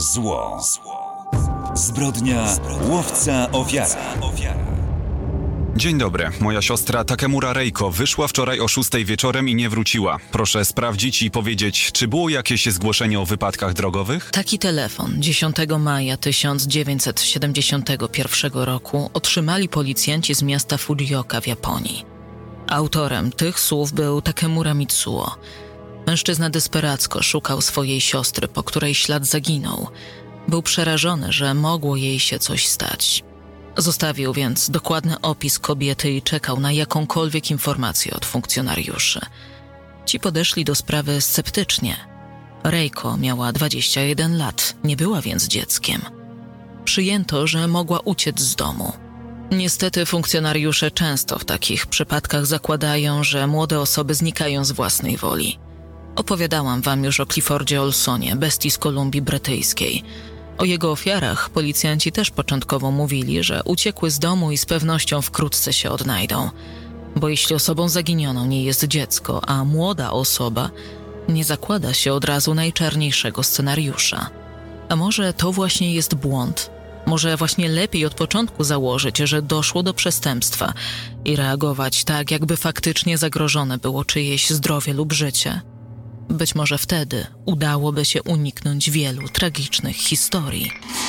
Zło. Zbrodnia, łowca, ofiara. Dzień dobry. Moja siostra Takemura Reiko wyszła wczoraj o 6 wieczorem i nie wróciła. Proszę sprawdzić i powiedzieć, czy było jakieś zgłoszenie o wypadkach drogowych? Taki telefon 10 maja 1971 roku otrzymali policjanci z miasta Fujioka w Japonii. Autorem tych słów był Takemura Mitsuo. Mężczyzna desperacko szukał swojej siostry, po której ślad zaginął. Był przerażony, że mogło jej się coś stać. Zostawił więc dokładny opis kobiety i czekał na jakąkolwiek informację od funkcjonariuszy. Ci podeszli do sprawy sceptycznie. Reiko miała 21 lat, nie była więc dzieckiem. Przyjęto, że mogła uciec z domu. Niestety funkcjonariusze często w takich przypadkach zakładają, że młode osoby znikają z własnej woli. Opowiadałam wam już o Cliffordzie Olsonie, bestii z Kolumbii Brytyjskiej. O jego ofiarach policjanci też początkowo mówili, że uciekły z domu i z pewnością wkrótce się odnajdą. Bo jeśli osobą zaginioną nie jest dziecko, a młoda osoba, nie zakłada się od razu najczarniejszego scenariusza. A może to właśnie jest błąd? Może właśnie lepiej od początku założyć, że doszło do przestępstwa i reagować tak, jakby faktycznie zagrożone było czyjeś zdrowie lub życie? Być może wtedy udałoby się uniknąć wielu tragicznych historii.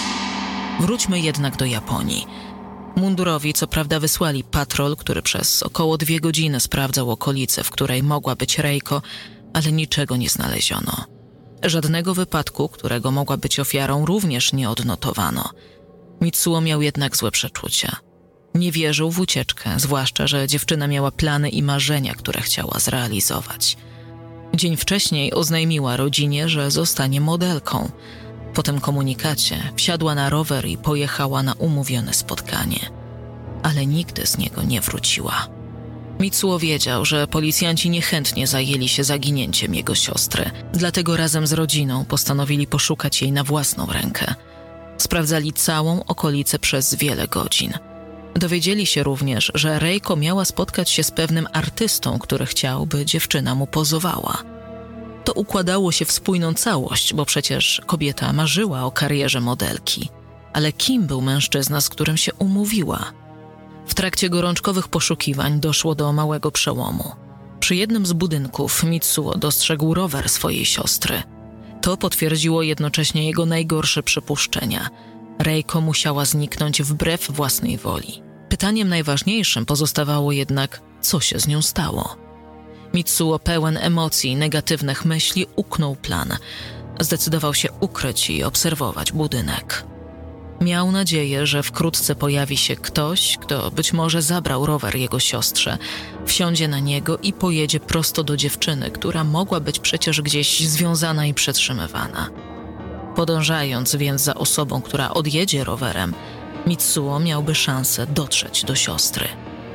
Wróćmy jednak do Japonii. Mundurowi co prawda wysłali patrol, który przez około 2 godziny sprawdzał okolice, w której mogła być Reiko, ale niczego nie znaleziono. Żadnego wypadku, którego mogła być ofiarą, również nie odnotowano. Mitsuo miał jednak złe przeczucia. Nie wierzył w ucieczkę, zwłaszcza że dziewczyna miała plany i marzenia, które chciała zrealizować. Dzień wcześniej oznajmiła rodzinie, że zostanie modelką. Po tym komunikacie wsiadła na rower i pojechała na umówione spotkanie. Ale nigdy z niego nie wróciła. Mitsuo wiedział, że policjanci niechętnie zajęli się zaginięciem jego siostry, dlatego razem z rodziną postanowili poszukać jej na własną rękę. Sprawdzali całą okolicę przez wiele godzin. Dowiedzieli się również, że Reiko miała spotkać się z pewnym artystą, który chciał, by dziewczyna mu pozowała. To układało się w spójną całość, bo przecież kobieta marzyła o karierze modelki. Ale kim był mężczyzna, z którym się umówiła? W trakcie gorączkowych poszukiwań doszło do małego przełomu. Przy jednym z budynków Mitsuo dostrzegł rower swojej siostry. To potwierdziło jednocześnie jego najgorsze przypuszczenia. Reiko musiała zniknąć wbrew własnej woli. Pytaniem najważniejszym pozostawało jednak, co się z nią stało. Mitsuo, pełen emocji i negatywnych myśli, uknął plan. Zdecydował się ukryć i obserwować budynek. Miał nadzieję, że wkrótce pojawi się ktoś, kto być może zabrał rower jego siostrze, wsiądzie na niego i pojedzie prosto do dziewczyny, która mogła być przecież gdzieś związana i przetrzymywana. Podążając więc za osobą, która odjedzie rowerem, Mitsuo miałby szansę dotrzeć do siostry.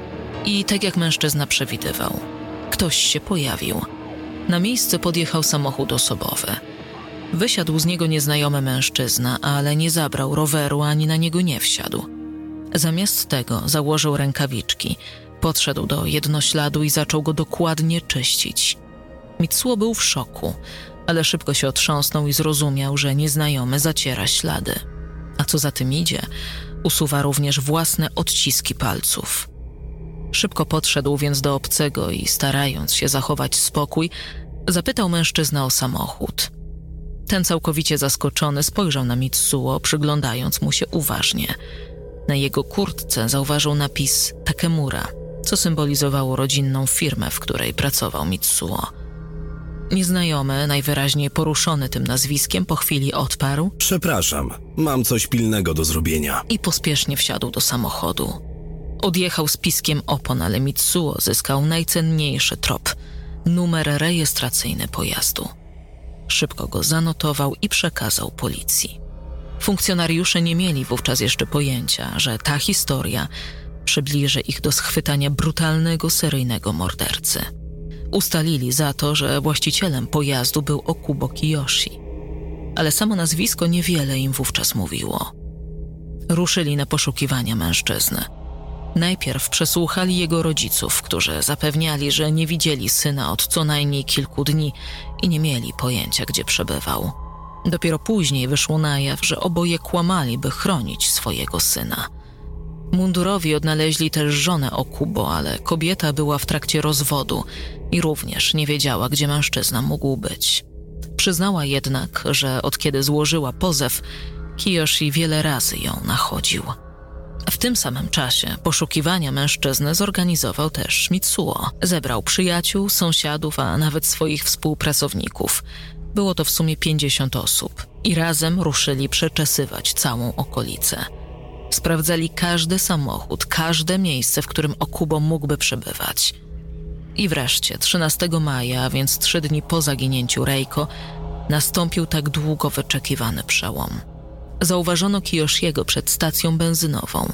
I tak jak mężczyzna przewidywał, ktoś się pojawił. Na miejsce podjechał samochód osobowy. Wysiadł z niego nieznajomy mężczyzna, ale nie zabrał roweru ani na niego nie wsiadł. Zamiast tego założył rękawiczki, podszedł do jednośladu i zaczął go dokładnie czyścić. Mitsuo był w szoku, ale szybko się otrząsnął i zrozumiał, że nieznajomy zaciera ślady. A co za tym idzie, usuwa również własne odciski palców. Szybko podszedł więc do obcego i starając się zachować spokój, zapytał mężczyznę o samochód. Ten całkowicie zaskoczony spojrzał na Mitsuo, przyglądając mu się uważnie. Na jego kurtce zauważył napis Takemura, co symbolizowało rodzinną firmę, w której pracował Mitsuo. Nieznajomy, najwyraźniej poruszony tym nazwiskiem, po chwili odparł: Przepraszam, mam coś pilnego do zrobienia. I pospiesznie wsiadł do samochodu. Odjechał z piskiem opon, ale Mitsuo zyskał najcenniejszy trop – numer rejestracyjny pojazdu. Szybko go zanotował i przekazał policji. Funkcjonariusze nie mieli wówczas jeszcze pojęcia, że ta historia przybliży ich do schwytania brutalnego seryjnego mordercy. Ustalili za to, że właścicielem pojazdu był Okubo Kiyoshi. Ale samo nazwisko niewiele im wówczas mówiło. Ruszyli na poszukiwania mężczyzny. Najpierw przesłuchali jego rodziców, którzy zapewniali, że nie widzieli syna od co najmniej kilku dni i nie mieli pojęcia, gdzie przebywał. Dopiero później wyszło na jaw, że oboje kłamali, by chronić swojego syna. Mundurowi odnaleźli też żonę Okubo, ale kobieta była w trakcie rozwodu i również nie wiedziała, gdzie mężczyzna mógł być. Przyznała jednak, że od kiedy złożyła pozew, Kiyoshi wiele razy ją nachodził. W tym samym czasie poszukiwania mężczyzny zorganizował też Mitsuo. Zebrał przyjaciół, sąsiadów, a nawet swoich współpracowników. Było to w sumie 50 osób i razem ruszyli przeczesywać całą okolicę. Sprawdzali każdy samochód, każde miejsce, w którym Okubo mógłby przebywać. I wreszcie 13 maja, a więc 3 dni po zaginięciu Reiko, nastąpił tak długo wyczekiwany przełom. Zauważono Kiyoshiego przed stacją benzynową.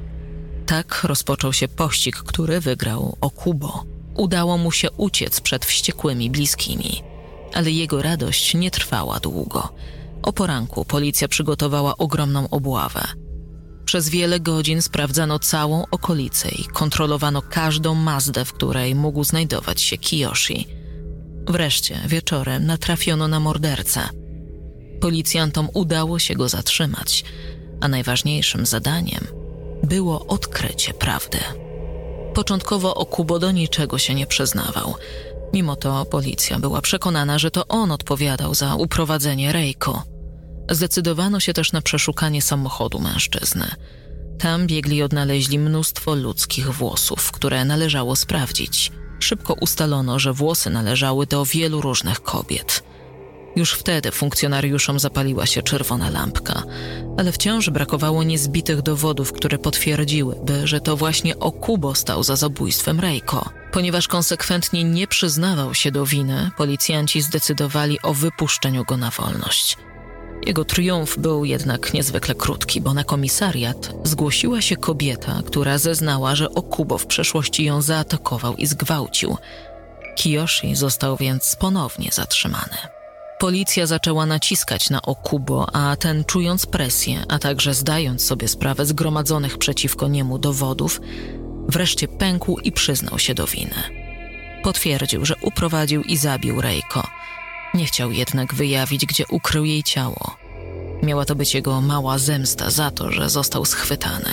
Tak rozpoczął się pościg, który wygrał Okubo. Udało mu się uciec przed wściekłymi bliskimi. Ale jego radość nie trwała długo. O poranku policja przygotowała ogromną obławę. Przez wiele godzin sprawdzano całą okolicę i kontrolowano każdą Mazdę, w której mógł znajdować się Kiyoshi. Wreszcie wieczorem natrafiono na mordercę. Policjantom udało się go zatrzymać, a najważniejszym zadaniem było odkrycie prawdy. Początkowo Okubo do niczego się nie przyznawał. Mimo to policja była przekonana, że to on odpowiadał za uprowadzenie Reiko. Zdecydowano się też na przeszukanie samochodu mężczyzny. Tam biegli odnaleźli mnóstwo ludzkich włosów, które należało sprawdzić. Szybko ustalono, że włosy należały do wielu różnych kobiet. Już wtedy funkcjonariuszom zapaliła się czerwona lampka, ale wciąż brakowało niezbitych dowodów, które potwierdziłyby, że to właśnie Okubo stał za zabójstwem Reiko. Ponieważ konsekwentnie nie przyznawał się do winy, policjanci zdecydowali o wypuszczeniu go na wolność. Jego triumf był jednak niezwykle krótki, bo na komisariat zgłosiła się kobieta, która zeznała, że Okubo w przeszłości ją zaatakował i zgwałcił. Kiyoshi został więc ponownie zatrzymany. Policja zaczęła naciskać na Okubo, a ten, czując presję, a także zdając sobie sprawę z gromadzonych przeciwko niemu dowodów, wreszcie pękł i przyznał się do winy. Potwierdził, że uprowadził i zabił Reiko. Nie chciał jednak wyjawić, gdzie ukrył jej ciało. Miała to być jego mała zemsta za to, że został schwytany.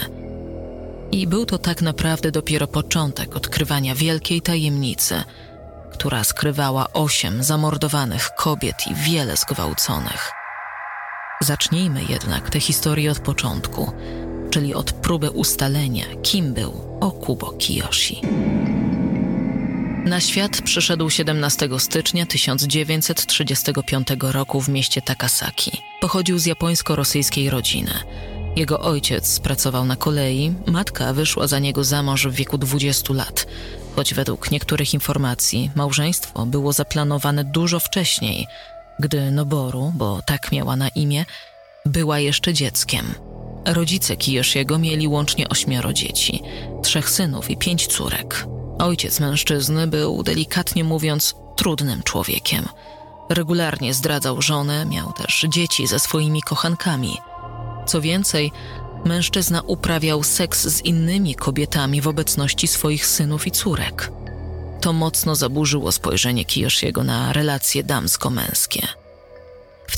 I był to tak naprawdę dopiero początek odkrywania wielkiej tajemnicy, która skrywała 8 zamordowanych kobiet i wiele zgwałconych. Zacznijmy jednak tę historię od początku, czyli od próby ustalenia, kim był Okubo Kiyoshi. Na świat przyszedł 17 stycznia 1935 roku w mieście Takasaki. Pochodził z japońsko-rosyjskiej rodziny. Jego ojciec pracował na kolei, matka wyszła za niego za mąż w wieku 20 lat. Choć według niektórych informacji małżeństwo było zaplanowane dużo wcześniej, gdy Noboru, bo tak miała na imię, była jeszcze dzieckiem. Rodzice Kiyoshiego mieli łącznie 8 dzieci, 3 synów i 5 córek. Ojciec mężczyzny był, delikatnie mówiąc, trudnym człowiekiem. Regularnie zdradzał żonę, miał też dzieci ze swoimi kochankami. Co więcej, mężczyzna uprawiał seks z innymi kobietami w obecności swoich synów i córek. To mocno zaburzyło spojrzenie Kiyoshiego na relacje damsko-męskie. W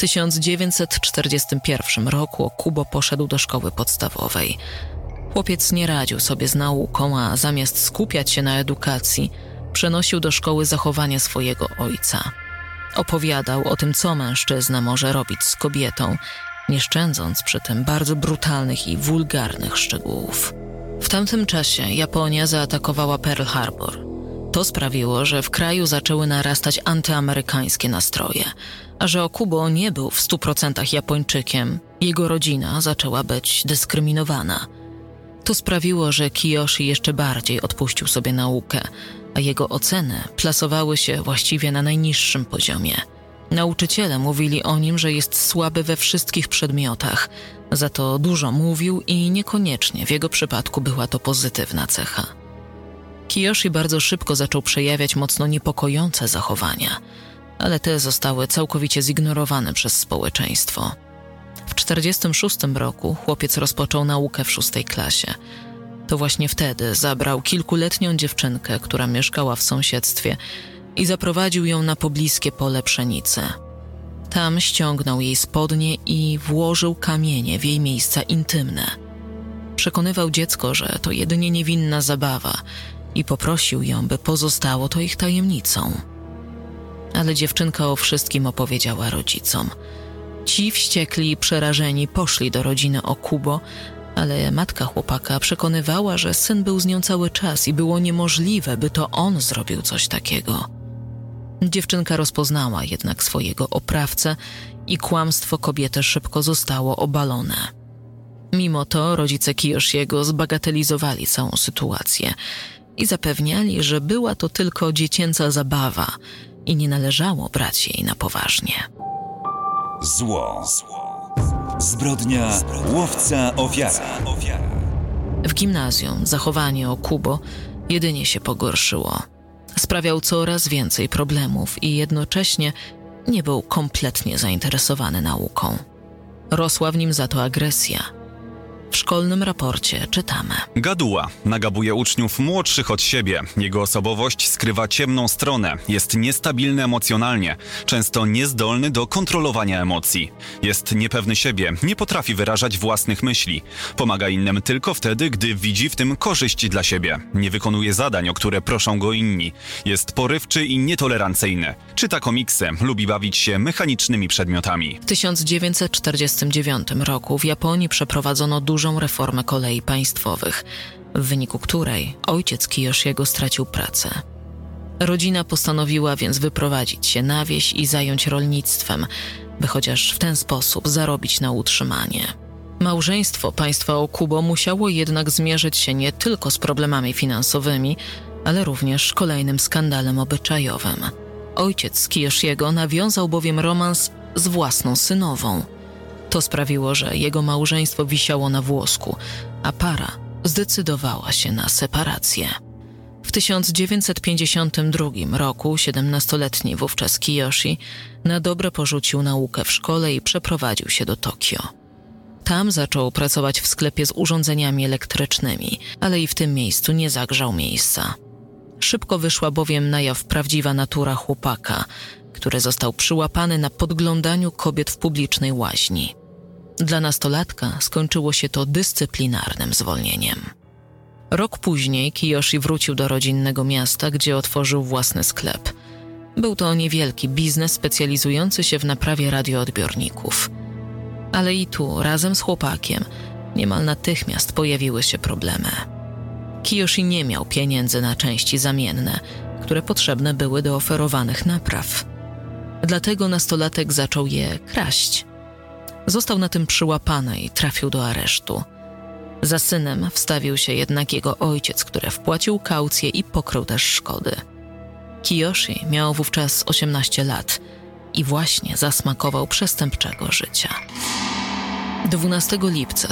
1941 roku Okubo poszedł do szkoły podstawowej. Chłopiec nie radził sobie z nauką, a zamiast skupiać się na edukacji, przenosił do szkoły zachowanie swojego ojca. Opowiadał o tym, co mężczyzna może robić z kobietą, nie szczędząc przy tym bardzo brutalnych i wulgarnych szczegółów. W tamtym czasie Japonia zaatakowała Pearl Harbor. To sprawiło, że w kraju zaczęły narastać antyamerykańskie nastroje, a że Okubo nie był w 100% Japończykiem, jego rodzina zaczęła być dyskryminowana. To sprawiło, że Kiyoshi jeszcze bardziej odpuścił sobie naukę, a jego oceny plasowały się właściwie na najniższym poziomie. Nauczyciele mówili o nim, że jest słaby we wszystkich przedmiotach, za to dużo mówił i niekoniecznie w jego przypadku była to pozytywna cecha. Kiyoshi bardzo szybko zaczął przejawiać mocno niepokojące zachowania, ale te zostały całkowicie zignorowane przez społeczeństwo. W 1946 roku chłopiec rozpoczął naukę w 6. klasie. To właśnie wtedy zabrał kilkuletnią dziewczynkę, która mieszkała w sąsiedztwie, i zaprowadził ją na pobliskie pole pszenicy. Tam ściągnął jej spodnie i włożył kamienie w jej miejsca intymne. Przekonywał dziecko, że to jedynie niewinna zabawa i poprosił ją, by pozostało to ich tajemnicą. Ale dziewczynka o wszystkim opowiedziała rodzicom. Ci wściekli i przerażeni poszli do rodziny Okubo, ale matka chłopaka przekonywała, że syn był z nią cały czas i było niemożliwe, by to on zrobił coś takiego. Dziewczynka rozpoznała jednak swojego oprawcę i kłamstwo kobiety szybko zostało obalone. Mimo to rodzice Kiyoshiego zbagatelizowali całą sytuację i zapewniali, że była to tylko dziecięca zabawa i nie należało brać jej na poważnie. Zło. Zbrodnia, łowca, ofiara. W gimnazjum zachowanie Okubo jedynie się pogorszyło. Sprawiał coraz więcej problemów i jednocześnie nie był kompletnie zainteresowany nauką. Rosła w nim za to agresja. W szkolnym raporcie czytamy: Gaduła nagabuje uczniów młodszych od siebie. Jego osobowość skrywa ciemną stronę. Jest niestabilny emocjonalnie, często niezdolny do kontrolowania emocji. Jest niepewny siebie, nie potrafi wyrażać własnych myśli. Pomaga innym tylko wtedy, gdy widzi w tym korzyść dla siebie. Nie wykonuje zadań, o które proszą go inni. Jest porywczy i nietolerancyjny. Czyta komiksy, lubi bawić się mechanicznymi przedmiotami. W 1949 roku w Japonii przeprowadzono dużą reformę kolei państwowych, w wyniku której ojciec Kiyoshiego stracił pracę. Rodzina postanowiła więc wyprowadzić się na wieś i zająć rolnictwem, by chociaż w ten sposób zarobić na utrzymanie. Małżeństwo państwa Okubo musiało jednak zmierzyć się nie tylko z problemami finansowymi, ale również kolejnym skandalem obyczajowym. Ojciec Kiyoshiego nawiązał bowiem romans z własną synową. To sprawiło, że jego małżeństwo wisiało na włosku, a para zdecydowała się na separację. W 1952 roku 17-letni wówczas Kiyoshi na dobre porzucił naukę w szkole i przeprowadził się do Tokio. Tam zaczął pracować w sklepie z urządzeniami elektrycznymi, ale i w tym miejscu nie zagrzał miejsca. Szybko wyszła bowiem na jaw prawdziwa natura chłopaka, który został przyłapany na podglądaniu kobiet w publicznej łaźni. Dla nastolatka skończyło się to dyscyplinarnym zwolnieniem. Rok później Kiyoshi wrócił do rodzinnego miasta, gdzie otworzył własny sklep. Był to niewielki biznes specjalizujący się w naprawie radioodbiorników. Ale i tu, razem z chłopakiem, niemal natychmiast pojawiły się problemy. Kiyoshi nie miał pieniędzy na części zamienne, które potrzebne były do oferowanych napraw. Dlatego nastolatek zaczął je kraść. Został na tym przyłapany i trafił do aresztu. Za synem wstawił się jednak jego ojciec, który wpłacił kaucję i pokrył też szkody. Kiyoshi miał wówczas 18 lat i właśnie zasmakował przestępczego życia. 12 lipca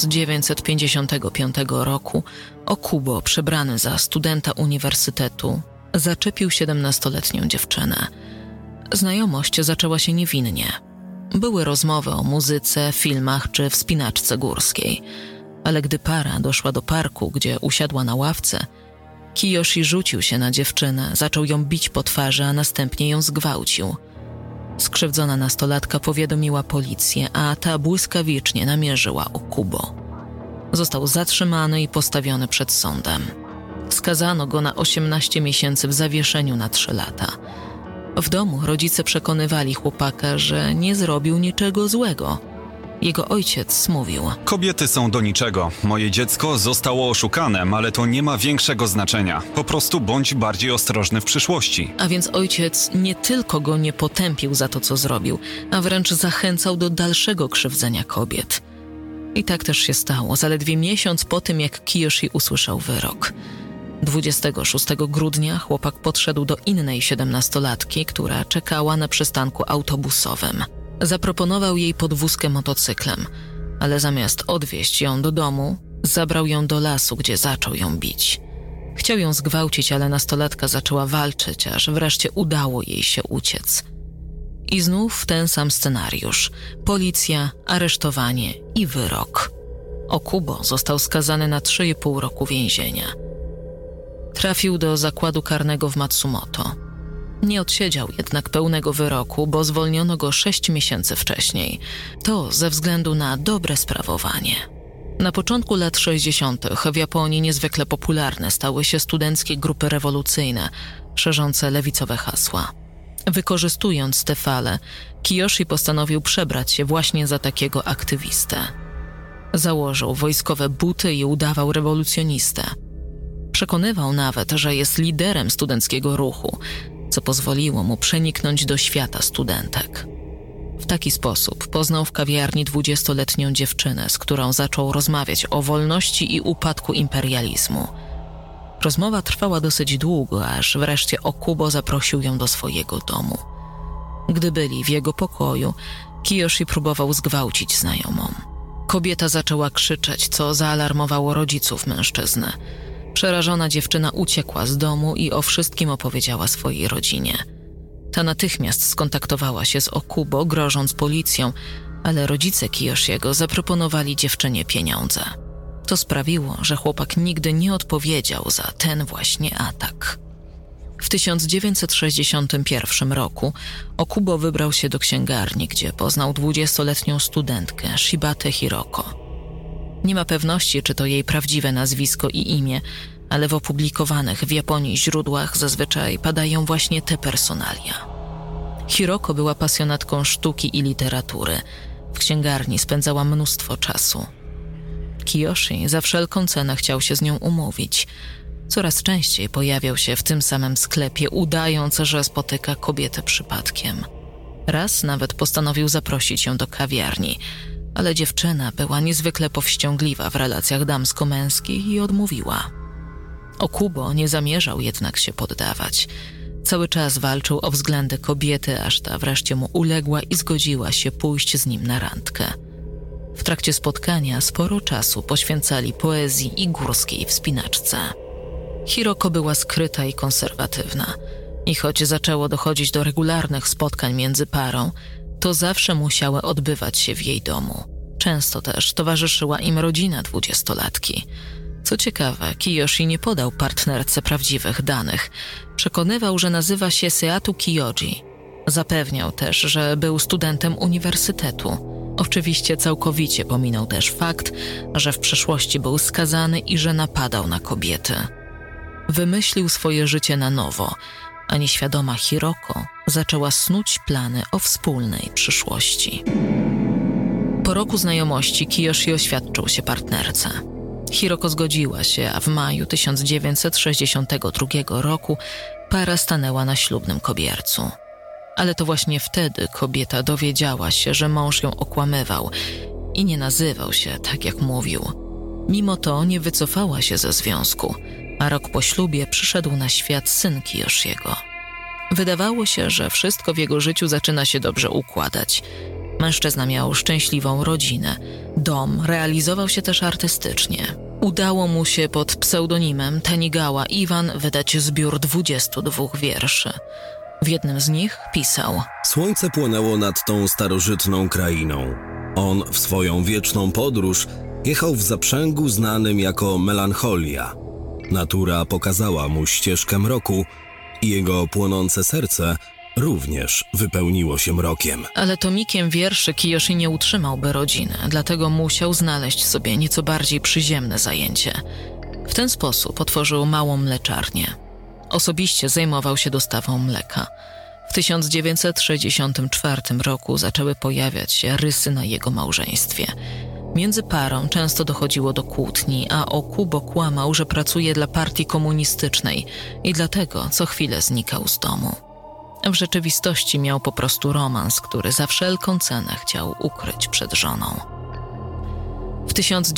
1955 roku Okubo, przebrany za studenta uniwersytetu, zaczepił 17-letnią dziewczynę. Znajomość zaczęła się niewinnie. Były rozmowy o muzyce, filmach czy wspinaczce górskiej, ale gdy para doszła do parku, gdzie usiadła na ławce, Kiyoshi rzucił się na dziewczynę, zaczął ją bić po twarzy, a następnie ją zgwałcił. Skrzywdzona nastolatka powiadomiła policję, a ta błyskawicznie namierzyła Okubo. Został zatrzymany i postawiony przed sądem. Skazano go na 18 miesięcy w zawieszeniu na 3 lata. W domu rodzice przekonywali chłopaka, że nie zrobił niczego złego. Jego ojciec mówił: Kobiety są do niczego. Moje dziecko zostało oszukane, ale to nie ma większego znaczenia. Po prostu bądź bardziej ostrożny w przyszłości. A więc ojciec nie tylko go nie potępił za to, co zrobił, a wręcz zachęcał do dalszego krzywdzenia kobiet. I tak też się stało, zaledwie miesiąc po tym, jak Kiyoshi usłyszał wyrok. 26 grudnia chłopak podszedł do innej 17-latki, która czekała na przystanku autobusowym. Zaproponował jej podwózkę motocyklem, ale zamiast odwieźć ją do domu, zabrał ją do lasu, gdzie zaczął ją bić. Chciał ją zgwałcić, ale nastolatka zaczęła walczyć, aż wreszcie udało jej się uciec. I znów ten sam scenariusz. Policja, aresztowanie i wyrok. Okubo został skazany na 3,5 roku więzienia. Trafił do zakładu karnego w Matsumoto. Nie odsiedział jednak pełnego wyroku, bo zwolniono go 6 miesięcy wcześniej. To ze względu na dobre sprawowanie. Na początku lat 60. w Japonii niezwykle popularne stały się studenckie grupy rewolucyjne, szerzące lewicowe hasła. Wykorzystując te fale, Kiyoshi postanowił przebrać się właśnie za takiego aktywistę. Założył wojskowe buty i udawał rewolucjonistę. Przekonywał nawet, że jest liderem studenckiego ruchu, co pozwoliło mu przeniknąć do świata studentek. W taki sposób poznał w kawiarni 20-letnią dziewczynę, z którą zaczął rozmawiać o wolności i upadku imperializmu. Rozmowa trwała dosyć długo, aż wreszcie Okubo zaprosił ją do swojego domu. Gdy byli w jego pokoju, Kiyoshi próbował zgwałcić znajomą. Kobieta zaczęła krzyczeć, co zaalarmowało rodziców mężczyzny. Przerażona dziewczyna uciekła z domu i o wszystkim opowiedziała swojej rodzinie. Ta natychmiast skontaktowała się z Okubo, grożąc policją, ale rodzice Kiyoshiego zaproponowali dziewczynie pieniądze. To sprawiło, że chłopak nigdy nie odpowiedział za ten właśnie atak. W 1961 roku Okubo wybrał się do księgarni, gdzie poznał 20-letnią studentkę Shibate Hiroko. Nie ma pewności, czy to jej prawdziwe nazwisko i imię, ale w opublikowanych w Japonii źródłach zazwyczaj padają właśnie te personalia. Hiroko była pasjonatką sztuki i literatury. W księgarni spędzała mnóstwo czasu. Kiyoshi za wszelką cenę chciał się z nią umówić. Coraz częściej pojawiał się w tym samym sklepie, udając, że spotyka kobietę przypadkiem. Raz nawet postanowił zaprosić ją do kawiarni, ale dziewczyna była niezwykle powściągliwa w relacjach damsko-męskich i odmówiła. Okubo nie zamierzał jednak się poddawać. Cały czas walczył o względy kobiety, aż ta wreszcie mu uległa i zgodziła się pójść z nim na randkę. W trakcie spotkania sporo czasu poświęcali poezji i górskiej wspinaczce. Hiroko była skryta i konserwatywna i choć zaczęło dochodzić do regularnych spotkań między parą, to zawsze musiały odbywać się w jej domu. Często też towarzyszyła im rodzina 20-latki. Co ciekawe, Kiyoshi nie podał partnerce prawdziwych danych. Przekonywał, że nazywa się Seatu Kiyoji. Zapewniał też, że był studentem uniwersytetu. Oczywiście całkowicie pominął też fakt, że w przeszłości był skazany i że napadał na kobiety. Wymyślił swoje życie na nowo, a nieświadoma Hiroko zaczęła snuć plany o wspólnej przyszłości. Po roku znajomości Kiyoshi oświadczył się partnerce. Hiroko zgodziła się, a w maju 1962 roku para stanęła na ślubnym kobiercu. Ale to właśnie wtedy kobieta dowiedziała się, że mąż ją okłamywał i nie nazywał się tak, jak mówił. Mimo to nie wycofała się ze związku, a rok po ślubie przyszedł na świat syn Kiyoshiego. Wydawało się, że wszystko w jego życiu zaczyna się dobrze układać. Mężczyzna miał szczęśliwą rodzinę, dom, realizował się też artystycznie. Udało mu się pod pseudonimem Tanigała Iwan wydać zbiór 22 wierszy. W jednym z nich pisał: Słońce płonęło nad tą starożytną krainą. On w swoją wieczną podróż jechał w zaprzęgu znanym jako melancholia. Natura pokazała mu ścieżkę mroku i jego płonące serce również wypełniło się mrokiem. Ale tomikiem wierszy Kiyoshi nie utrzymałby rodziny, dlatego musiał znaleźć sobie nieco bardziej przyziemne zajęcie. W ten sposób otworzył małą mleczarnię. Osobiście zajmował się dostawą mleka. W 1964 roku zaczęły pojawiać się rysy na jego małżeństwie. Między parą często dochodziło do kłótni, a Okubo kłamał, że pracuje dla partii komunistycznej i dlatego co chwilę znikał z domu. W rzeczywistości miał po prostu romans, który za wszelką cenę chciał ukryć przed żoną. W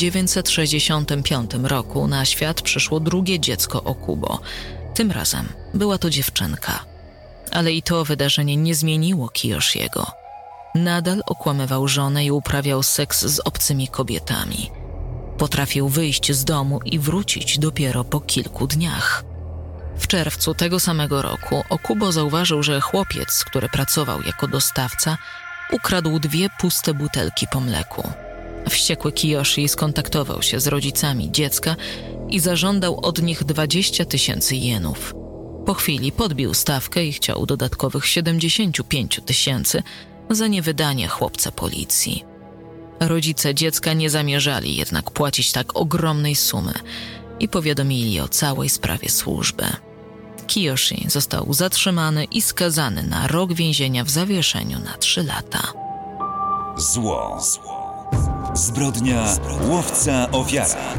1965 roku na świat przyszło drugie dziecko Okubo. Tym razem była to dziewczynka. Ale i to wydarzenie nie zmieniło Kiyoshiego. Nadal okłamywał żonę i uprawiał seks z obcymi kobietami. Potrafił wyjść z domu i wrócić dopiero po kilku dniach. W czerwcu tego samego roku Okubo zauważył, że chłopiec, który pracował jako dostawca, ukradł 2 puste butelki po mleku. Wściekły Kiyoshi skontaktował się z rodzicami dziecka i zażądał od nich 20 000 jenów. Po chwili podbił stawkę i chciał dodatkowych 75 000 za niewydanie chłopca policji. Rodzice dziecka nie zamierzali jednak płacić tak ogromnej sumy i powiadomili o całej sprawie służbę. Kiyoshi został zatrzymany i skazany na rok więzienia w zawieszeniu na 3 lata. Zło. Zbrodnia, łowca, ofiara.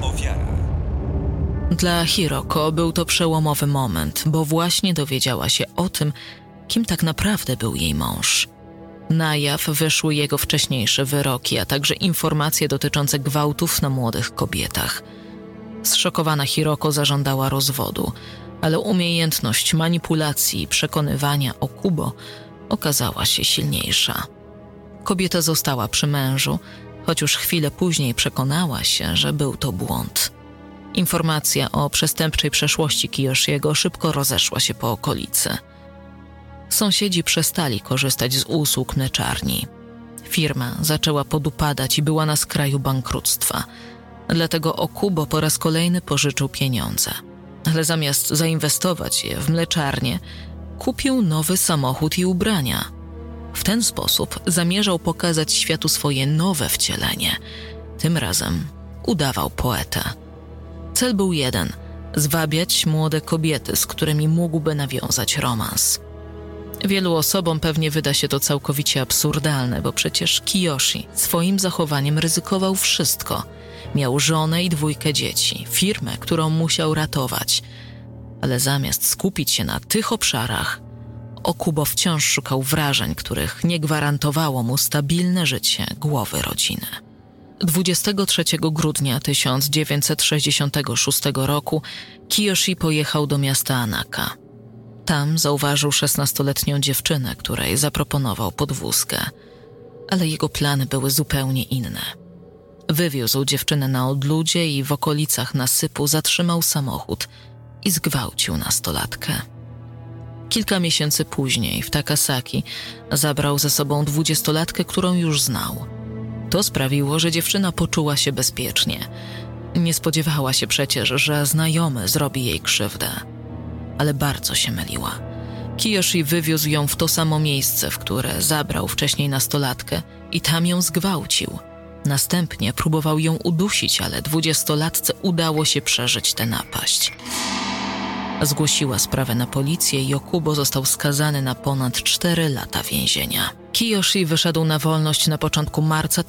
Dla Hiroko był to przełomowy moment, bo właśnie dowiedziała się o tym, kim tak naprawdę był jej mąż. Na jaw wyszły jego wcześniejsze wyroki, a także informacje dotyczące gwałtów na młodych kobietach. Zszokowana Hiroko zażądała rozwodu, ale umiejętność manipulacji i przekonywania Okubo okazała się silniejsza. Kobieta została przy mężu, choć już chwilę później przekonała się, że był to błąd. Informacja o przestępczej przeszłości Kiyoshiego szybko rozeszła się po okolicy. Sąsiedzi przestali korzystać z usług mleczarni. Firma zaczęła podupadać i była na skraju bankructwa. Dlatego Okubo po raz kolejny pożyczył pieniądze. Ale zamiast zainwestować je w mleczarnię, kupił nowy samochód i ubrania. W ten sposób zamierzał pokazać światu swoje nowe wcielenie. Tym razem udawał poetę. Cel był jeden – zwabiać młode kobiety, z którymi mógłby nawiązać romans. Wielu osobom pewnie wyda się to całkowicie absurdalne, bo przecież Kiyoshi swoim zachowaniem ryzykował wszystko. Miał żonę i 2 dzieci, firmę, którą musiał ratować. Ale zamiast skupić się na tych obszarach, Okubo wciąż szukał wrażeń, których nie gwarantowało mu stabilne życie głowy rodziny. 23 grudnia 1966 roku Kiyoshi pojechał do miasta Anaka. Tam zauważył 16-letnią dziewczynę, której zaproponował podwózkę. Ale jego plany były zupełnie inne. Wywiózł dziewczynę na odludzie i w okolicach nasypu zatrzymał samochód i zgwałcił nastolatkę. Kilka miesięcy później w Takasaki zabrał ze sobą 20-latkę, którą już znał. To sprawiło, że dziewczyna poczuła się bezpiecznie. Nie spodziewała się przecież, że znajomy zrobi jej krzywdę. Ale bardzo się myliła. Kiyoshi wywiózł ją w to samo miejsce, w które zabrał wcześniej nastolatkę i tam ją zgwałcił. Następnie próbował ją udusić, ale 20-latce udało się przeżyć tę napaść. Zgłosiła sprawę na policję i Okubo został skazany na ponad 4 lata więzienia. Kiyoshi wyszedł na wolność na początku marca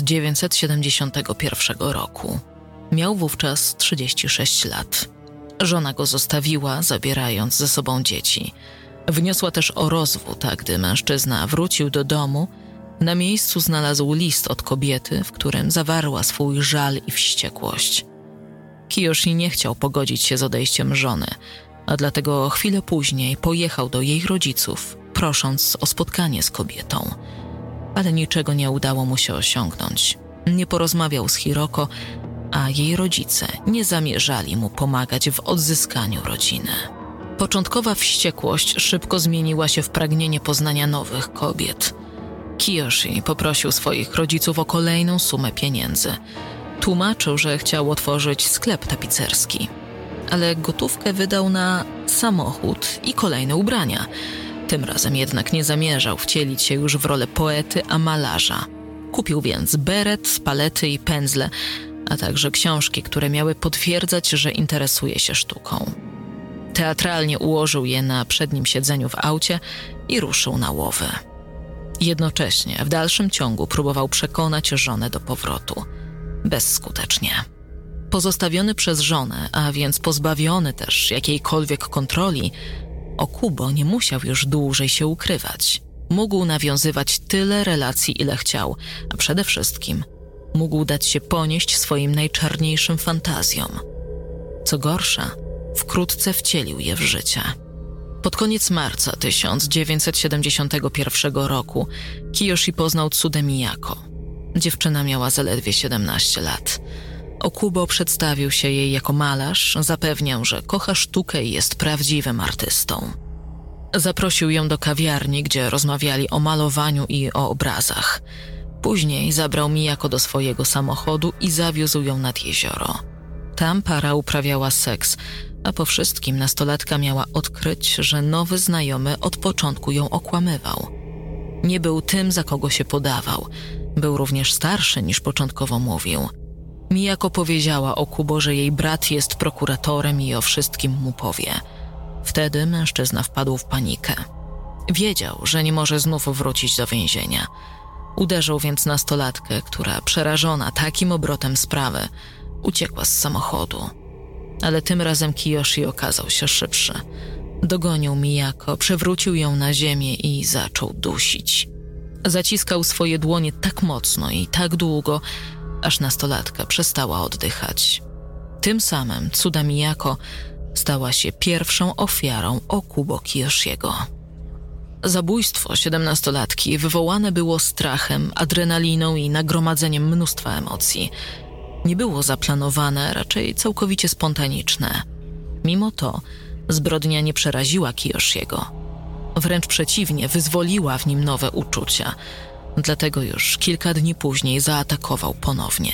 1971 roku. Miał wówczas 36 lat. Żona go zostawiła, zabierając ze sobą dzieci. Wniosła też o rozwód, a gdy mężczyzna wrócił do domu, na miejscu znalazł list od kobiety, w którym zawarła swój żal i wściekłość. Kiyoshi nie chciał pogodzić się z odejściem żony, a dlatego chwilę później pojechał do jej rodziców, prosząc o spotkanie z kobietą. Ale niczego nie udało mu się osiągnąć. Nie porozmawiał z Hiroko, a jej rodzice nie zamierzali mu pomagać w odzyskaniu rodziny. Początkowa wściekłość szybko zmieniła się w pragnienie poznania nowych kobiet. Kiyoshi poprosił swoich rodziców o kolejną sumę pieniędzy. Tłumaczył, że chciał otworzyć sklep tapicerski, ale gotówkę wydał na samochód i kolejne ubrania. Tym razem jednak nie zamierzał wcielić się już w rolę poety, a malarza. Kupił więc beret, palety i pędzle, a także książki, które miały potwierdzać, że interesuje się sztuką. Teatralnie ułożył je na przednim siedzeniu w aucie i ruszył na łowy. Jednocześnie w dalszym ciągu próbował przekonać żonę do powrotu. Bezskutecznie. Pozostawiony przez żonę, a więc pozbawiony też jakiejkolwiek kontroli, Okubo nie musiał już dłużej się ukrywać. Mógł nawiązywać tyle relacji, ile chciał, a przede wszystkim mógł dać się ponieść swoim najczarniejszym fantazjom. Co gorsza, wkrótce wcielił je w życie. Pod koniec marca 1971 roku Kiyoshi poznał Tsude Miyako. Dziewczyna miała zaledwie 17 lat. Okubo przedstawił się jej jako malarz, zapewniał, że kocha sztukę i jest prawdziwym artystą. Zaprosił ją do kawiarni, gdzie rozmawiali o malowaniu i o obrazach. Później zabrał Miyako do swojego samochodu i zawiózł ją nad jezioro. Tam para uprawiała seks, A po wszystkim nastolatka miała odkryć, że nowy znajomy od początku ją okłamywał. Nie był tym, za kogo się podawał. Był również starszy niż początkowo mówił. Miyako powiedziała Okubo, że jej brat jest prokuratorem i o wszystkim mu powie. Wtedy mężczyzna wpadł w panikę. Wiedział, że nie może znów wrócić do więzienia. Uderzył więc nastolatkę, która przerażona takim obrotem sprawy uciekła z samochodu. Ale tym razem Kiyoshi okazał się szybszy. Dogonił Miyako, przewrócił ją na ziemię i zaczął dusić. Zaciskał swoje dłonie tak mocno i tak długo, aż nastolatka przestała oddychać. Tym samym Tsuda Miyako stała się pierwszą ofiarą Okubo Kiyoshiego. Zabójstwo 17-latki wywołane było strachem, adrenaliną i nagromadzeniem mnóstwa emocji. Nie było zaplanowane, raczej całkowicie spontaniczne. Mimo to zbrodnia nie przeraziła Kiyoshiego. Wręcz przeciwnie, wyzwoliła w nim nowe uczucia. Dlatego już kilka dni później zaatakował ponownie.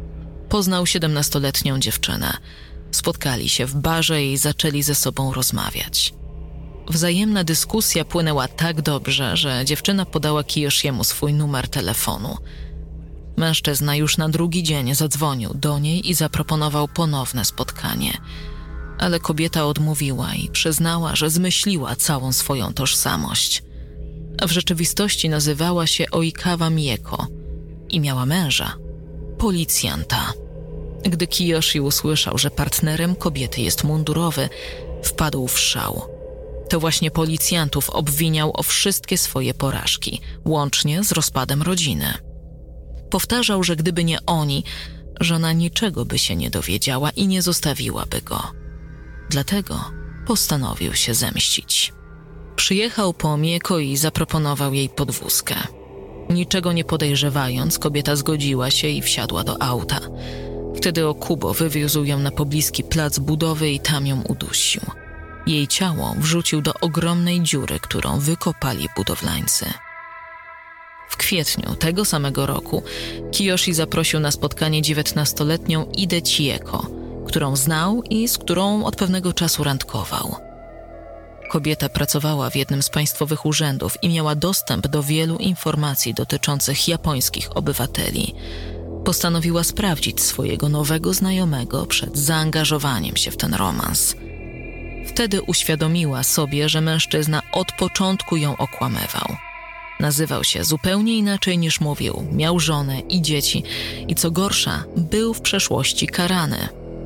Poznał 17-letnią dziewczynę. Spotkali się w barze i zaczęli ze sobą rozmawiać. Wzajemna dyskusja płynęła tak dobrze, że dziewczyna podała Kiyoshiemu swój numer telefonu. Mężczyzna już na drugi dzień zadzwonił do niej i zaproponował ponowne spotkanie. Ale kobieta odmówiła i przyznała, że zmyśliła całą swoją tożsamość. W rzeczywistości nazywała się Oikawa Mieko i miała męża, policjanta. Gdy Kiyoshi usłyszał, że partnerem kobiety jest mundurowy, wpadł w szał. To właśnie policjantów obwiniał o wszystkie swoje porażki, łącznie z rozpadem rodziny. Powtarzał, że gdyby nie oni, żona niczego by się nie dowiedziała i nie zostawiłaby go. Dlatego postanowił się zemścić. Przyjechał po Mieko i zaproponował jej podwózkę. Niczego nie podejrzewając, kobieta zgodziła się i wsiadła do auta. Wtedy Okubo wywiózł ją na pobliski plac budowy i tam ją udusił. Jej ciało wrzucił do ogromnej dziury, którą wykopali budowlańcy. W kwietniu tego samego roku Kiyoshi zaprosił na spotkanie 19-letnią Ide Chieko, którą znał i z którą od pewnego czasu randkował. Kobieta pracowała w jednym z państwowych urzędów i miała dostęp do wielu informacji dotyczących japońskich obywateli. Postanowiła sprawdzić swojego nowego znajomego przed zaangażowaniem się w ten romans. Wtedy uświadomiła sobie, że mężczyzna od początku ją okłamywał. Nazywał się zupełnie inaczej niż mówił, miał żonę i dzieci i co gorsza, był w przeszłości karany.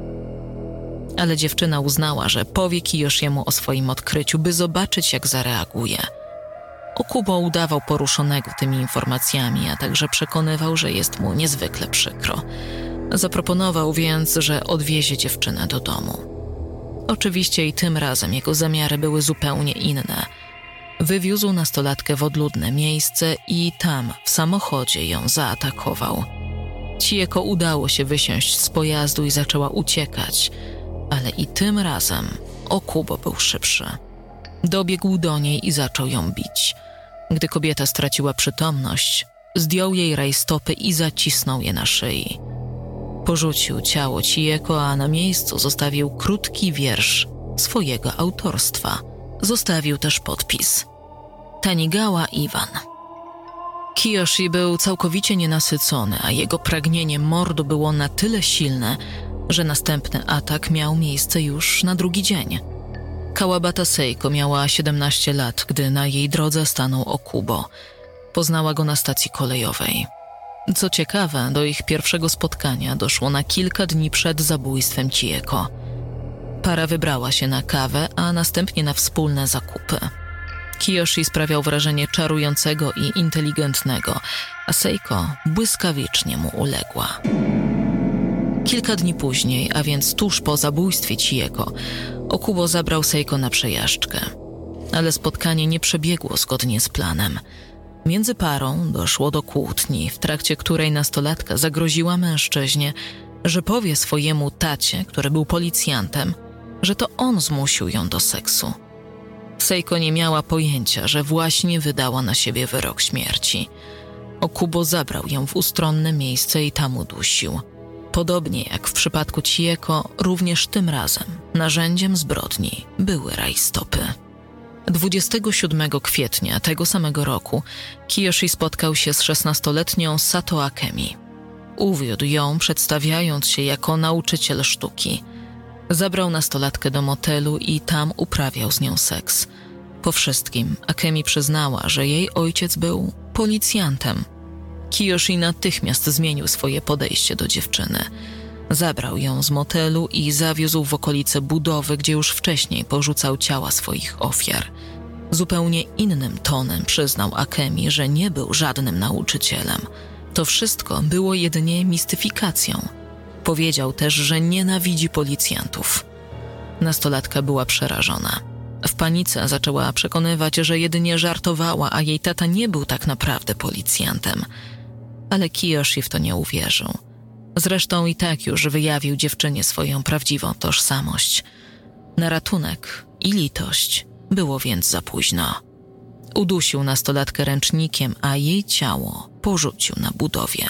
Ale dziewczyna uznała, że powie Kiyoshiemu o swoim odkryciu, by zobaczyć, jak zareaguje. Okubo udawał poruszonego tymi informacjami, a także przekonywał, że jest mu niezwykle przykro. Zaproponował więc, że odwiezie dziewczynę do domu. Oczywiście i tym razem jego zamiary były zupełnie inne. Wywiózł nastolatkę w odludne miejsce i tam, w samochodzie, ją zaatakował. Chieko udało się wysiąść z pojazdu i zaczęła uciekać, ale i tym razem Okubo był szybszy. Dobiegł do niej i zaczął ją bić. Gdy kobieta straciła przytomność, zdjął jej rajstopy i zacisnął je na szyi. Porzucił ciało Chieko, a na miejscu zostawił krótki wiersz swojego autorstwa. Zostawił też podpis: Tanigała Iwan. Kiyoshi był całkowicie nienasycony, a jego pragnienie mordu było na tyle silne, że następny atak miał miejsce już na drugi dzień. Kawabata Seiko miała 17 lat, gdy na jej drodze stanął Okubo. Poznała go na stacji kolejowej. Co ciekawe, do ich pierwszego spotkania doszło na kilka dni przed zabójstwem Chieko. Para wybrała się na kawę, a następnie na wspólne zakupy. Kiyoshi sprawiał wrażenie czarującego i inteligentnego, a Seiko błyskawicznie mu uległa. Kilka dni później, a więc tuż po zabójstwie Chieko, Okubo zabrał Seiko na przejażdżkę. Ale spotkanie nie przebiegło zgodnie z planem. Między parą doszło do kłótni, w trakcie której nastolatka zagroziła mężczyźnie, że powie swojemu tacie, który był policjantem, że to on zmusił ją do seksu. Seiko nie miała pojęcia, że właśnie wydała na siebie wyrok śmierci. Okubo zabrał ją w ustronne miejsce i tam udusił. Podobnie jak w przypadku Chieko, również tym razem narzędziem zbrodni były rajstopy. 27 kwietnia tego samego roku Kiyoshi spotkał się z 16-letnią Sato Akemi. Uwiódł ją, przedstawiając się jako nauczyciel sztuki. Zabrał nastolatkę do motelu i tam uprawiał z nią seks. Po wszystkim Akemi przyznała, że jej ojciec był policjantem. Kiyoshi natychmiast zmienił swoje podejście do dziewczyny. Zabrał ją z motelu i zawiózł w okolice budowy, gdzie już wcześniej porzucał ciała swoich ofiar. Zupełnie innym tonem przyznał Akemi, że nie był żadnym nauczycielem. To wszystko było jedynie mistyfikacją. Powiedział też, że nienawidzi policjantów. Nastolatka była przerażona. W panice zaczęła przekonywać, że jedynie żartowała, a jej tata nie był tak naprawdę policjantem. Ale Kiyoshi w to nie uwierzył. Zresztą i tak już wyjawił dziewczynie swoją prawdziwą tożsamość. Na ratunek i litość było więc za późno. Udusił nastolatkę ręcznikiem, a jej ciało porzucił na budowie.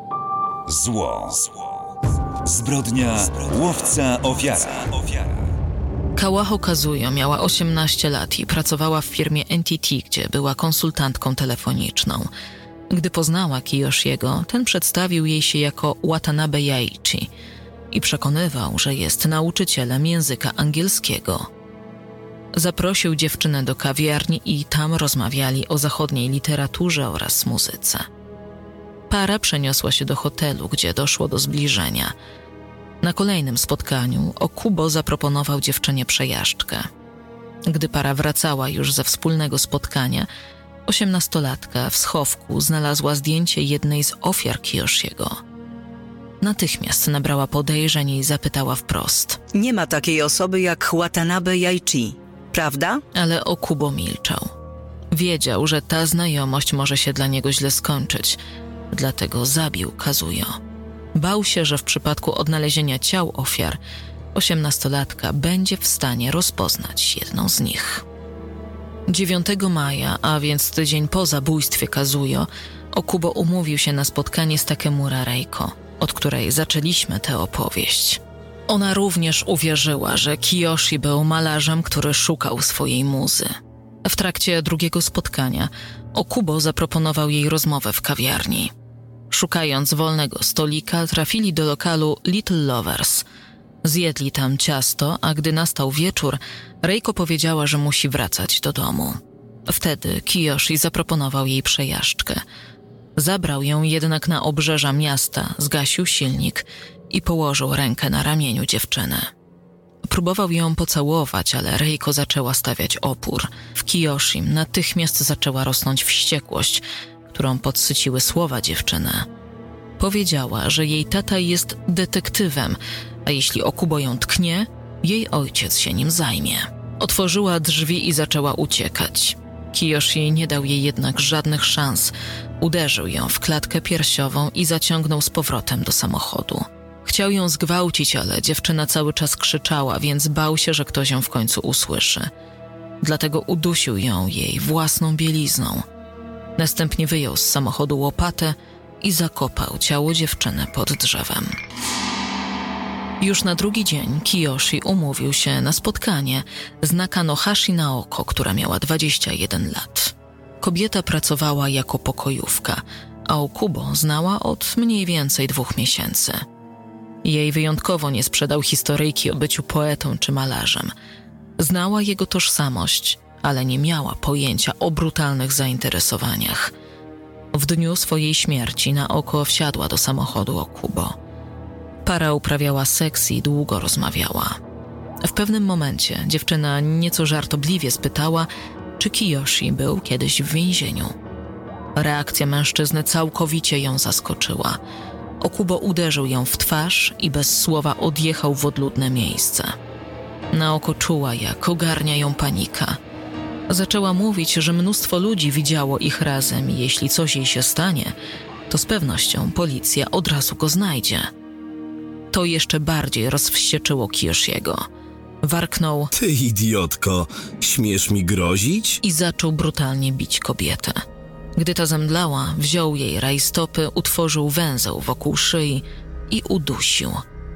Zło. Zbrodnia łowca ofiara. Kawaho Kazuyo miała 18 lat i pracowała w firmie NTT, gdzie była konsultantką telefoniczną. Gdy poznała Kiyoshiego, ten przedstawił jej się jako Watanabe Yaichi i przekonywał, że jest nauczycielem języka angielskiego. Zaprosił dziewczynę do kawiarni i tam rozmawiali o zachodniej literaturze oraz muzyce. Para przeniosła się do hotelu, gdzie doszło do zbliżenia. Na kolejnym spotkaniu Okubo zaproponował dziewczynie przejażdżkę. Gdy para wracała już ze wspólnego spotkania, 18-latka w schowku znalazła zdjęcie jednej z ofiar Kiyoshiego. Natychmiast nabrała podejrzeń i zapytała wprost. Nie ma takiej osoby jak Watanabe Yaichi, prawda? Ale Okubo milczał. Wiedział, że ta znajomość może się dla niego źle skończyć, dlatego zabił Kazuyo. Bał się, że w przypadku odnalezienia ciał ofiar 18-latka będzie w stanie rozpoznać jedną z nich. 9 maja, a więc tydzień po zabójstwie Kazuyo, Okubo umówił się na spotkanie z Takemura Reiko, od której zaczęliśmy tę opowieść. Ona również uwierzyła, że Kiyoshi był malarzem, który szukał swojej muzy. W trakcie drugiego spotkania Okubo zaproponował jej rozmowę w kawiarni. Szukając wolnego stolika, trafili do lokalu Little Lovers. Zjedli tam ciasto, a gdy nastał wieczór, Reiko powiedziała, że musi wracać do domu. Wtedy Kiyoshi zaproponował jej przejażdżkę. Zabrał ją jednak na obrzeża miasta, zgasił silnik i położył rękę na ramieniu dziewczyny. Próbował ją pocałować, ale Reiko zaczęła stawiać opór. W Kiyoshim natychmiast zaczęła rosnąć wściekłość, którą podsyciły słowa dziewczyny. Powiedziała, że jej tata jest detektywem, a jeśli Okubo ją tknie, jej ojciec się nim zajmie. Otworzyła drzwi i zaczęła uciekać. Kiyoshi nie dał jej jednak żadnych szans. Uderzył ją w klatkę piersiową i zaciągnął z powrotem do samochodu. Chciał ją zgwałcić, ale dziewczyna cały czas krzyczała, więc bał się, że ktoś ją w końcu usłyszy. Dlatego udusił ją jej własną bielizną. Następnie wyjął z samochodu łopatę i zakopał ciało dziewczyny pod drzewem. Już na drugi dzień Kiyoshi umówił się na spotkanie z Nakanohashi Naoko, która miała 21 lat. Kobieta pracowała jako pokojówka, a Okubo znała od mniej więcej 2 miesięcy. Jej wyjątkowo nie sprzedał historyjki o byciu poetą czy malarzem. Znała jego tożsamość, ale nie miała pojęcia o brutalnych zainteresowaniach. W dniu swojej śmierci Naoko wsiadła do samochodu Okubo. Para uprawiała seks i długo rozmawiała. W pewnym momencie dziewczyna nieco żartobliwie spytała, czy Kiyoshi był kiedyś w więzieniu. Reakcja mężczyzny całkowicie ją zaskoczyła. Okubo uderzył ją w twarz i bez słowa odjechał w odludne miejsce. Naoko czuła, jak ogarnia ją panika. Zaczęła mówić, że mnóstwo ludzi widziało ich razem i jeśli coś jej się stanie, to z pewnością policja od razu go znajdzie. To jeszcze bardziej rozwścieczyło Kiyoshiego. Warknął: Ty idiotko, śmiesz mi grozić? I zaczął brutalnie bić kobietę. Gdy ta zemdlała, wziął jej rajstopy, utworzył węzeł wokół szyi i udusił.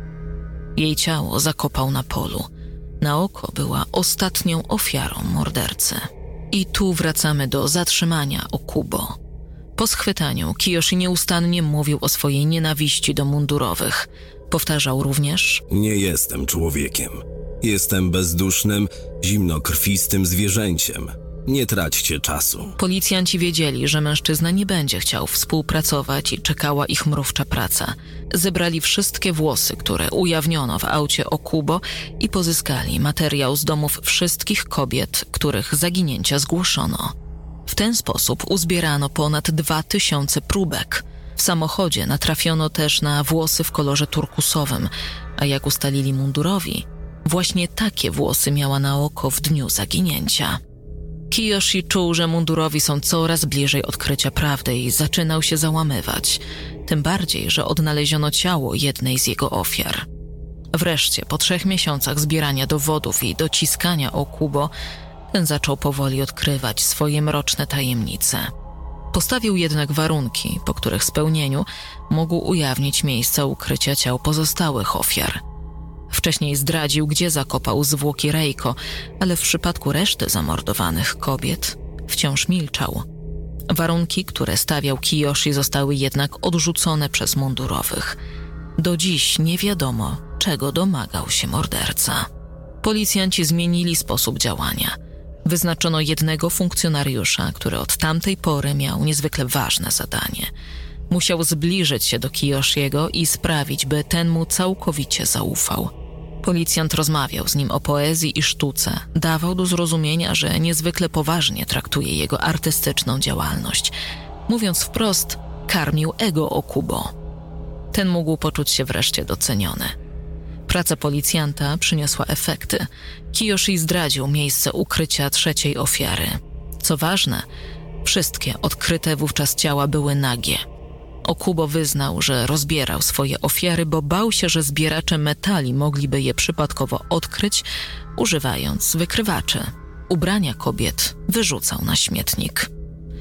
Jej ciało zakopał na polu. Naoko była ostatnią ofiarą mordercy. I tu wracamy do zatrzymania Okubo. Po schwytaniu Kiyoshi nieustannie mówił o swojej nienawiści do mundurowych. Powtarzał również: Nie jestem człowiekiem. Jestem bezdusznym, zimnokrwistym zwierzęciem. Nie traćcie czasu. Policjanci wiedzieli, że mężczyzna nie będzie chciał współpracować i czekała ich mrówcza praca. Zebrali wszystkie włosy, które ujawniono w aucie Okubo i pozyskali materiał z domów wszystkich kobiet, których zaginięcia zgłoszono. W ten sposób uzbierano ponad 2000 próbek. W samochodzie natrafiono też na włosy w kolorze turkusowym, a jak ustalili mundurowi, właśnie takie włosy miała Naoko w dniu zaginięcia. Kiyoshi czuł, że mundurowi są coraz bliżej odkrycia prawdy i zaczynał się załamywać. Tym bardziej, że odnaleziono ciało jednej z jego ofiar. Wreszcie, po 3 miesiącach zbierania dowodów i dociskania Okubo, ten zaczął powoli odkrywać swoje mroczne tajemnice. Postawił jednak warunki, po których spełnieniu mógł ujawnić miejsca ukrycia ciał pozostałych ofiar. Wcześniej zdradził, gdzie zakopał zwłoki Reiko, ale w przypadku reszty zamordowanych kobiet wciąż milczał. Warunki, które stawiał Kiyoshi, zostały jednak odrzucone przez mundurowych. Do dziś nie wiadomo, czego domagał się morderca. Policjanci zmienili sposób działania. Wyznaczono jednego funkcjonariusza, który od tamtej pory miał niezwykle ważne zadanie. Musiał zbliżyć się do Kiyoshiego i sprawić, by ten mu całkowicie zaufał. Policjant rozmawiał z nim o poezji i sztuce, dawał do zrozumienia, że niezwykle poważnie traktuje jego artystyczną działalność. Mówiąc wprost, karmił ego Okubo. Ten mógł poczuć się wreszcie doceniony. Praca policjanta przyniosła efekty. Kiyoshi zdradził miejsce ukrycia 3. ofiary. Co ważne, wszystkie odkryte wówczas ciała były nagie. Okubo wyznał, że rozbierał swoje ofiary, bo bał się, że zbieracze metali mogliby je przypadkowo odkryć, używając wykrywaczy. Ubrania kobiet wyrzucał na śmietnik.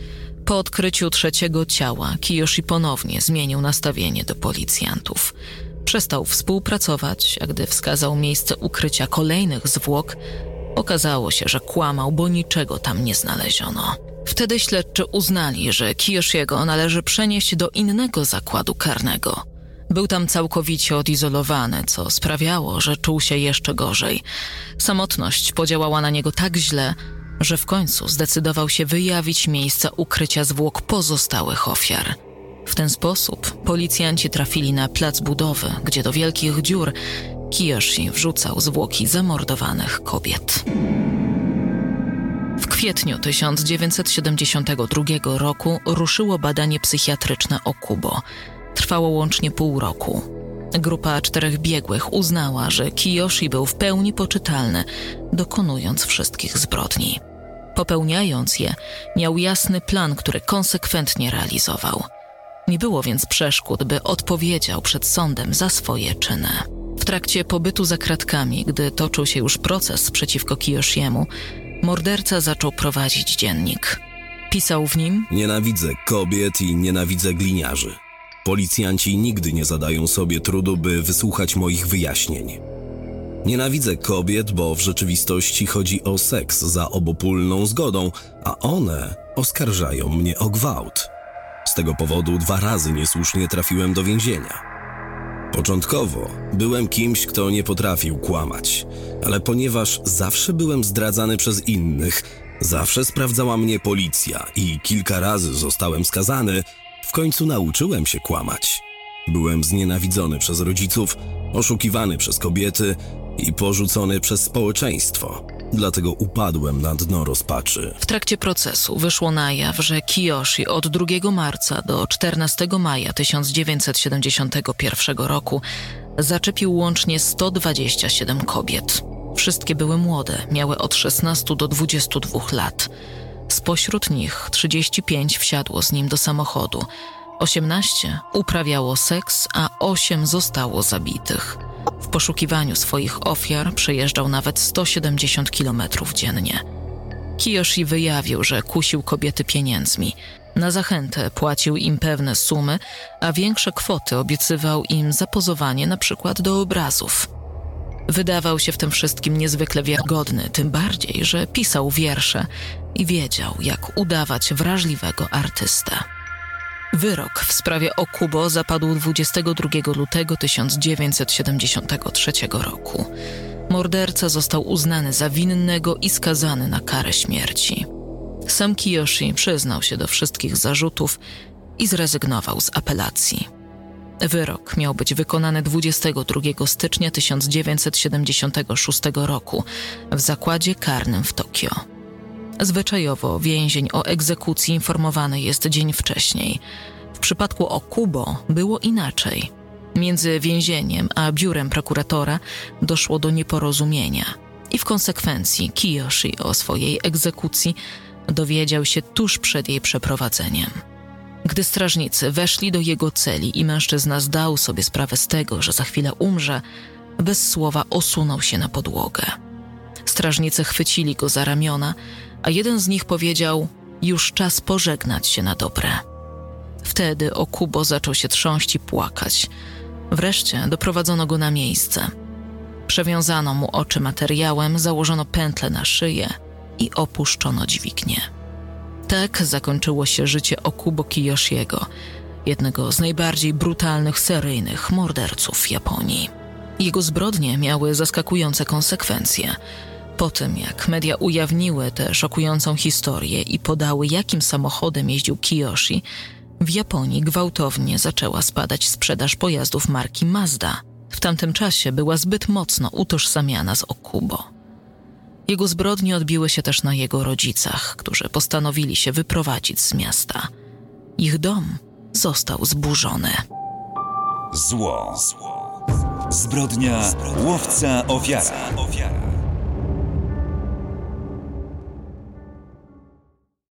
Po odkryciu 3. ciała Kiyoshi ponownie zmienił nastawienie do policjantów. Przestał współpracować, a gdy wskazał miejsce ukrycia kolejnych zwłok, okazało się, że kłamał, bo niczego tam nie znaleziono. Wtedy śledczy uznali, że Kiyoshiego należy przenieść do innego zakładu karnego. Był tam całkowicie odizolowany, co sprawiało, że czuł się jeszcze gorzej. Samotność podziałała na niego tak źle, że w końcu zdecydował się wyjawić miejsca ukrycia zwłok pozostałych ofiar. W ten sposób policjanci trafili na plac budowy, gdzie do wielkich dziur Kiyoshi wrzucał zwłoki zamordowanych kobiet. W kwietniu 1972 roku ruszyło badanie psychiatryczne Okubo. Trwało łącznie pół roku. Grupa 4 biegłych uznała, że Kiyoshi był w pełni poczytalny, dokonując wszystkich zbrodni. Popełniając je, miał jasny plan, który konsekwentnie realizował. Nie było więc przeszkód, by odpowiedział przed sądem za swoje czyny. W trakcie pobytu za kratkami, gdy toczył się już proces przeciwko Kiyoshiemu, morderca zaczął prowadzić dziennik. Pisał w nim: Nienawidzę kobiet i nienawidzę gliniarzy. Policjanci nigdy nie zadają sobie trudu, by wysłuchać moich wyjaśnień. Nienawidzę kobiet, bo w rzeczywistości chodzi o seks za obopólną zgodą, a one oskarżają mnie o gwałt. Z tego powodu 2 razy niesłusznie trafiłem do więzienia. Początkowo byłem kimś, kto nie potrafił kłamać, ale ponieważ zawsze byłem zdradzany przez innych, zawsze sprawdzała mnie policja i kilka razy zostałem skazany, w końcu nauczyłem się kłamać. Byłem znienawidzony przez rodziców, oszukiwany przez kobiety i porzucony przez społeczeństwo. Dlatego upadłem na dno rozpaczy. W trakcie procesu wyszło na jaw, że Kiyoshi od 2 marca do 14 maja 1971 roku zaczepił łącznie 127 kobiet. Wszystkie były młode, miały od 16 do 22 lat. Spośród nich 35 wsiadło z nim do samochodu, 18 uprawiało seks, a 8 zostało zabitych. W poszukiwaniu swoich ofiar przejeżdżał nawet 170 km dziennie. Kiyoshi wyjawił, że kusił kobiety pieniędzmi. Na zachętę płacił im pewne sumy, a większe kwoty obiecywał im za pozowanie na przykład do obrazów. Wydawał się w tym wszystkim niezwykle wiarygodny, tym bardziej, że pisał wiersze i wiedział, jak udawać wrażliwego artystę. Wyrok w sprawie Okubo zapadł 22 lutego 1973 roku. Morderca został uznany za winnego i skazany na karę śmierci. Sam Kiyoshi przyznał się do wszystkich zarzutów i zrezygnował z apelacji. Wyrok miał być wykonany 22 stycznia 1976 roku w zakładzie karnym w Tokio. Zwyczajowo więzień o egzekucji informowany jest dzień wcześniej. W przypadku Okubo było inaczej. Między więzieniem a biurem prokuratora doszło do nieporozumienia i w konsekwencji Kiyoshi o swojej egzekucji dowiedział się tuż przed jej przeprowadzeniem. Gdy strażnicy weszli do jego celi i mężczyzna zdał sobie sprawę z tego, że za chwilę umrze, bez słowa osunął się na podłogę. Strażnicy chwycili go za ramiona, a jeden z nich powiedział: już czas pożegnać się na dobre. Wtedy Okubo zaczął się trząść i płakać. Wreszcie doprowadzono go na miejsce. Przewiązano mu oczy materiałem, założono pętlę na szyję i opuszczono dźwignię. Tak zakończyło się życie Okubo Kiyoshiego, jednego z najbardziej brutalnych seryjnych morderców Japonii. Jego zbrodnie miały zaskakujące konsekwencje. Po tym, jak media ujawniły tę szokującą historię i podały, jakim samochodem jeździł Kiyoshi, w Japonii gwałtownie zaczęła spadać sprzedaż pojazdów marki Mazda. W tamtym czasie była zbyt mocno utożsamiana z Okubo. Jego zbrodnie odbiły się też na jego rodzicach, którzy postanowili się wyprowadzić z miasta. Ich dom został zburzony. Zło. Zbrodnia, łowca, ofiara.